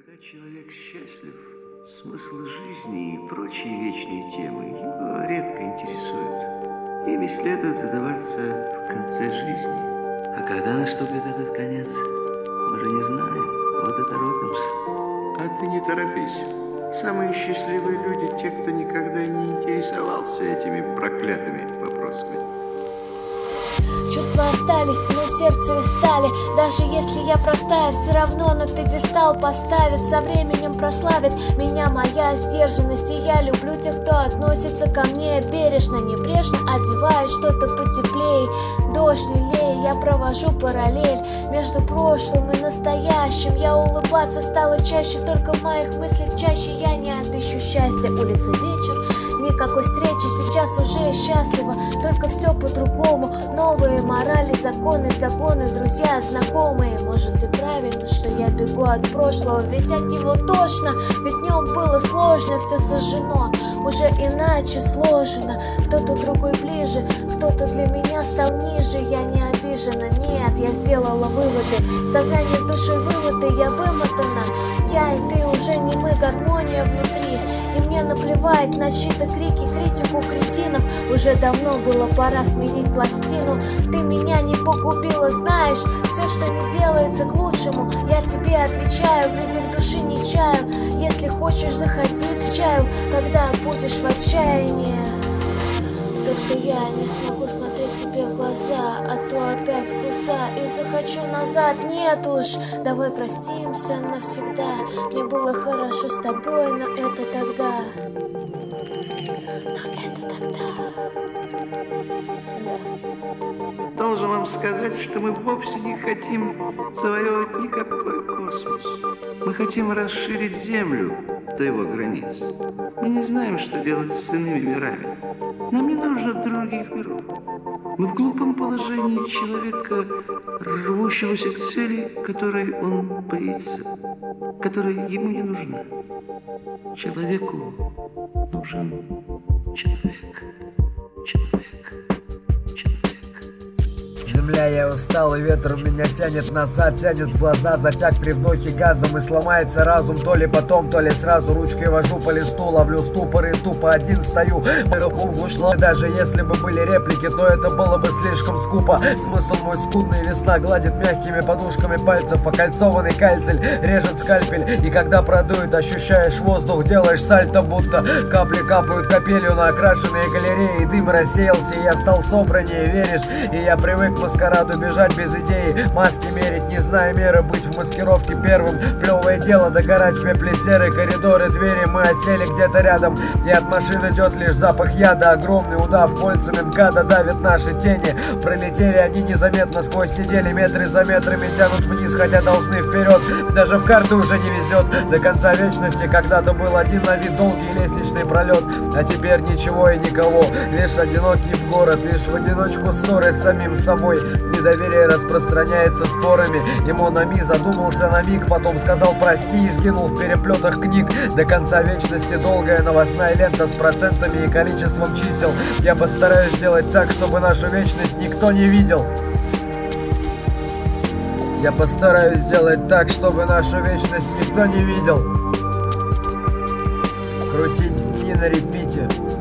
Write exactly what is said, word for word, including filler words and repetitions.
Когда человек счастлив, смысл жизни и прочие вечные темы его редко интересуют. Ими следует задаваться в конце жизни. А когда наступит этот конец, мы же не знаем, вот и торопимся. А ты не торопись. Самые счастливые люди – те, кто никогда не интересовался этими проклятыми вопросами. Чувства остались, но сердце и стали. Даже если я простая, все равно на пьедестал поставит. Со временем прославит меня моя сдержанность. И я люблю тех, кто относится ко мне бережно, небрежно. Одеваю что-то потеплее, дождь не лей. Я провожу параллель между прошлым и настоящим. Я улыбаться стала чаще, только в моих мыслях чаще я не отыщу счастья. Улица, вечер, никакой встречи, сейчас уже счастлива, только все по-другому. Новые морали, законы, загоны, друзья, знакомые. Может и правильно, что я бегу от прошлого, ведь от него тошно, ведь в нем было сложно, все сожжено, уже иначе сложено. Кто-то другой ближе, кто-то для меня стал ниже. Я не обижена, нет, я сделала выводы, сознание с душой вымыты, я вымотана. Я и ты уже не мы, гармония внутри. И мне наплевать на щиты, крики, критику кретинов. Уже давно было пора сменить пластину. Ты меня не погубила, знаешь, все, что не делается к лучшему. Я тебе отвечаю, в людях души не чаю. Если хочешь, заходи к чаю, когда будешь в отчаянии. Только я не смогу смотреть тебе в глаза, а то опять вкуса и захочу назад. Нет уж, давай простимся навсегда. Мне было хорошо с тобой, но это тогда. Но это тогда. Да. Должен вам сказать, что мы вовсе не хотим завоевывать никакой космос. Мы хотим расширить Землю до его границ. Мы не знаем, что делать с иными мирами. Нам не нужно других миров. Мы в глупом положении человека, рвущегося к цели, которой он боится, которая ему не нужна. Человеку нужен человек. Человек. Земля, я устал, и ветер меня тянет назад, тянет в глаза, затяг при вдохе газом, и сломается разум, то ли потом, то ли сразу. Ручкой вожу по листу, ловлю ступор и тупо один стою. Руку ушло, даже если бы были реплики, то это было бы слишком скупо. Смысл мой скудный, весна гладит мягкими подушками пальцев, окольцованный кальцель режет скальпель, и когда продует, ощущаешь воздух, делаешь сальто, будто капли капают капелью на окрашенные галереи. Дым рассеялся, и я стал собраннее, веришь? И я привык к маскараду бежать без идеи, маски мерить, не зная меры, быть в маскировке первым. Плевое дело догорать в пепле, серые коридоры, двери. Мы осели где-то рядом, и от машин идет лишь запах яда. Огромный удав кольцами МКАДа давит наши тени. Пролетели они незаметно сквозь недели, метры за метрами тянут вниз, хотя должны вперед. Даже в карты уже не везет. До конца вечности когда-то был один на вид долгий лестничный пролет, а теперь ничего и никого, лишь одинокий в город, лишь в одиночку ссоры с самим собой. Недоверие распространяется спорами. Ему на ми задумался на миг, потом сказал прости и сгинул в переплетах книг. До конца вечности долгая новостная лента с процентами и количеством чисел. Я постараюсь сделать так, чтобы нашу вечность никто не видел. Я постараюсь сделать так, чтобы нашу вечность никто не видел. Крутить дни на репите.